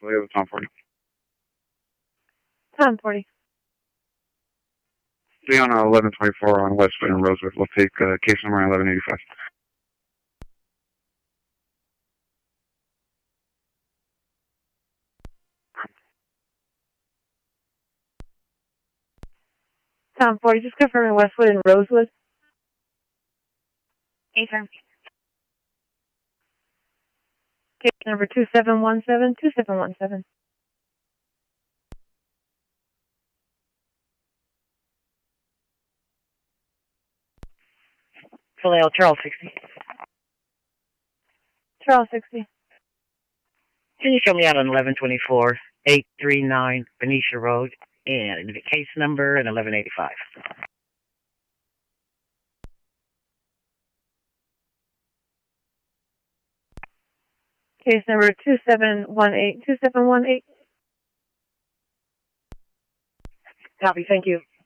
we have a Tom 40. Tom 40. Be on 1124 on Westwood and Rosewood. We'll take case number 1185. Tom 40, just confirming Westwood and Rosewood. Affirm. Case number 2717, 2717. Vallejo, Charles 60. Charles 60. Can you show me out on 1124, 839 Benicia Road, and the case number and 1185? Case number 2718, 2718. Copy, thank you.